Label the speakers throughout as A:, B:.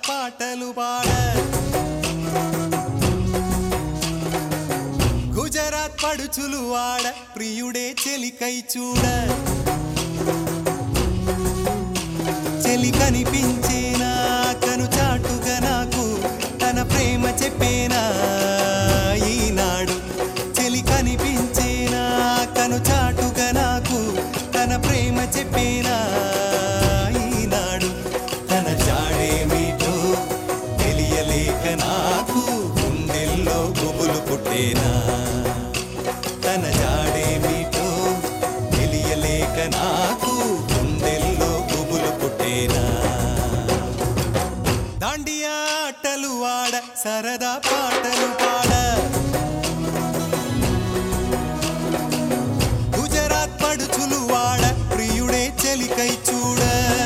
A: పాటలు పాడ గుజరాత్ పడుచులు వాడ ప్రియుడే చెలికై చూడ చెలి కనిపించేనా కను చాటుగా నాకు తన ప్రేమ చెప్పేనా ఈనాడు చెలి కనిపించేనా కను చాటుగా నాకు తన ప్రేమ చెప్పేనా ఈనాడు తన జాడేమిటో తెలియలేక నాకు గుండెల్లో గుబులు పుట్టేనా తన జాడేమిటో తెలియలేక నాకు గుండెల్లో గుబులు పుట్టేనా దాండియా ఆటలు ఆడ సరదా పాటలు పాడ గుజరాత్ పడుచులు వాడ ప్రియుడే చెలికై చూడ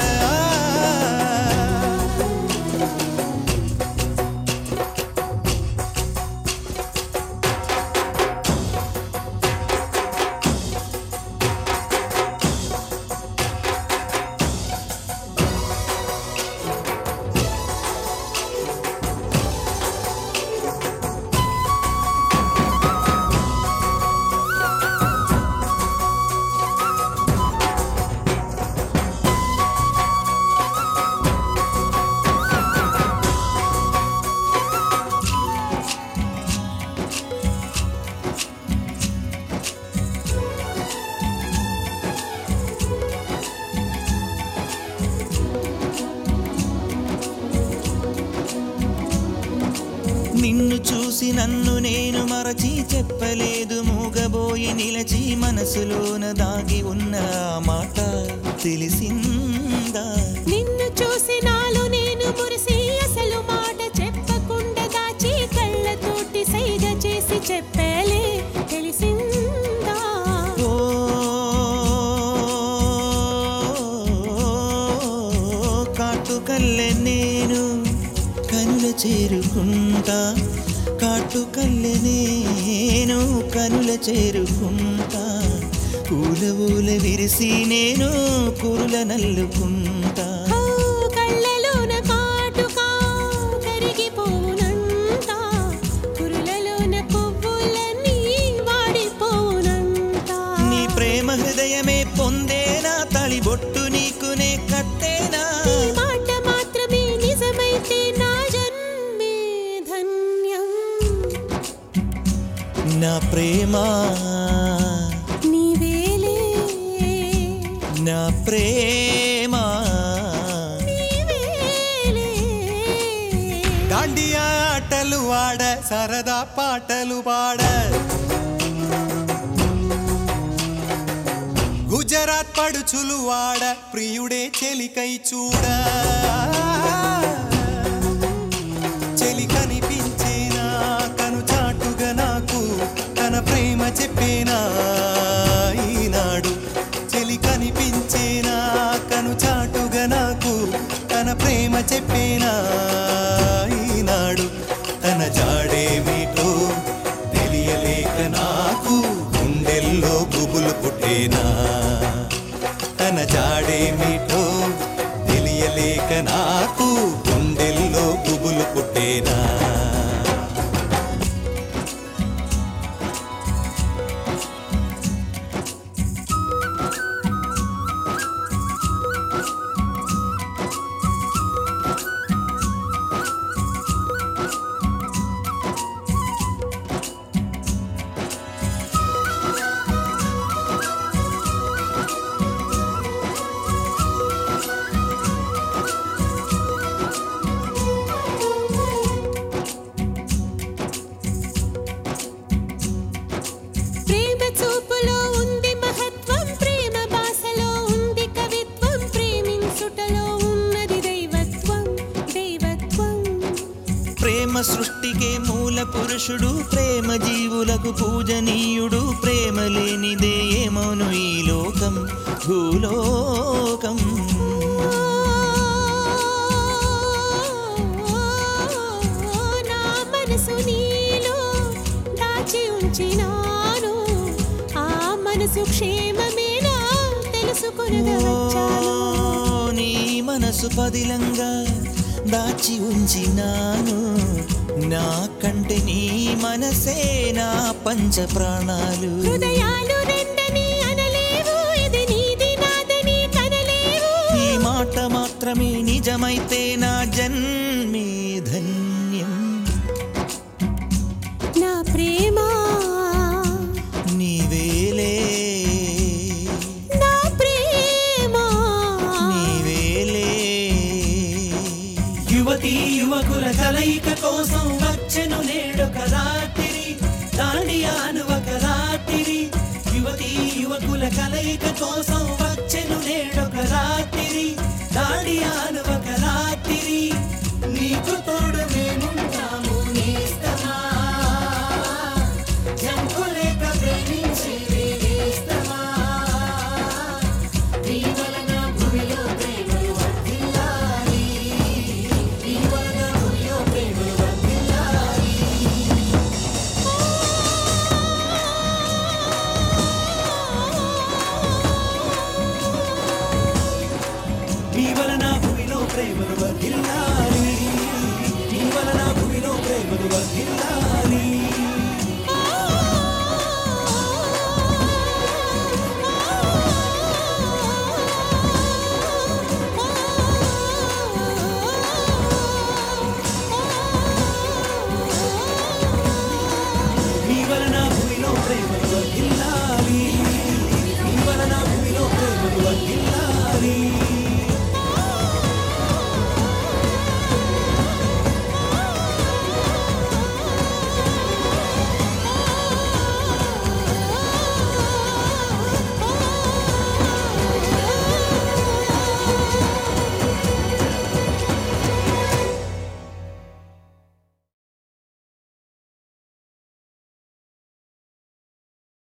B: నిన్ను చూసి నన్ను నేను మరచి చెప్పలేదు మూగబోయి నిలచి మనసులోన దాగి ఉన్న మాట తెలిసిందా
C: నిన్ను చూసి నాలో నేను మురిసి అసలు మాట చెప్పకుండా దాచి కళ్ళతోటి సైగ చేసి చెప్పలే తెలిసిందా
B: ఓ కాటుకల్లె నేను కనుల చేరుకుంటా కాటుకల్లె నేను కనుల చేరుకుంటా పూల ఊల విరిసి నేను కురుల నల్లుకుంటా
C: కళ్ళలోన కాటుకా కరిగిపోనంతా కురులలోన పువ్వులన్నీ వాడిపోనంతా
B: నీ ప్రేమ హృదయమే పొందేనా తళిబొట్టు నీకునే కట్టేనా
C: ఈ మాట మాత్రమే నిజమైతే నా జన్మే ధన్యం
B: నా ప్రేమ
C: నీవేలే
B: నా ప్రేమ
C: నీవేలే
A: దాండియా ఆటలు ఆడ సరదా పాటలు పాడ గుజరాత్ పడుచులు వాడ ప్రియుడే చెలికై చూడ చెలి కనిపించేనా కను చాటుగా నాకు తన ప్రేమ చెప్పేనా ఈనాడు చెలి కనిపించేనా కను చాటుగా నాకు తన ప్రేమ చెప్పేనా ఈనాడు తన జాడేమిటో తెలియలేక నాకు గుండెల్లో గుబులు పుట్టేనా తన జాడేమిటో తెలియలేక నాకు గుండెల్లో గుబులు పుట్టేనా
C: ప్రేమ చూపులో ఉంది మహత్వం ప్రేమ భాషలో ఉంది కవిత్వం ప్రేమించుటలో ఉన్నది దైవత్వం దైవత్వం
B: ప్రేమ సృష్టికే మూల పురుషుడు ప్రేమ జీవులకు పూజనీయుడు ప్రేమ లేనిదే ఏమౌను ఈ లోకం భూలోకం
C: నా మనసు నీలో దాచి ఉంచినాను ఆ మనసు క్షేమమేనా తెలుసుకొనగా వచ్చాను
B: నీ మనసు పదిలంగా దాచి ఉంచినాను నా కంటే నీ మనసే నా పంచ ప్రాణాలు.
C: హృదయాలు రెండని అనలేవు, ఇది నీది నాదని కనలేవు.
B: ఈ మాట మాత్రమే నిజమైతే నా జన్మే ధన్యం.
C: నా ప్రేమ
B: నీవేలే
C: నా ప్రేమ
B: నీవేలే.
D: యువతీ యువకుల కలయిక కోసం వచ్చెను నేడొక రాత్రి, దాండియాను ఒక రాత్రి. యువతీ యువకుల కలయిక కోసం వచ్చెను నేడొక రాత్రి, దాండియాను ఒక రాత్రి. నీకు తోడు మేముంటాము నేస్తమా, జంకులేక ప్రేమించి వేస్తమా. నీ వలన భూమిలో ప్రేమలు వర్ధిల్లాలి, నీ వలన భూమిలో ప్రేమలు వర్ధిల్లాలి. నీ వలన భూమిలో ప్రేమలు వర్ధిల్లాలి, నీ వలన భూమిలో ప్రేమలు వర్ధిల్లాలి.